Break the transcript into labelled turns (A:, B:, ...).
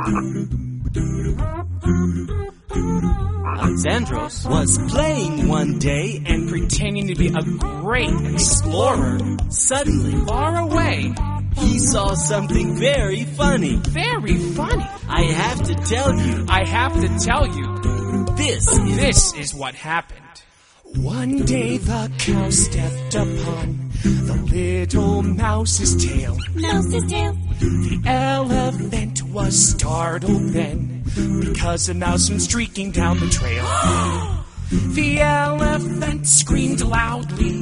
A: Alexandros was playing one day and
B: pretending to be a great explorer.
A: suddenly
B: Far away.
A: he saw something very funny.
B: Very funny.
A: I have to tell you,
B: I have to tell you, this is what happened. One day the cow stepped upon the little mouse's tail.
C: Mouse's tail.
B: The elephant was startled then, because a mouse went streaking down the trail. The elephant screamed loudly.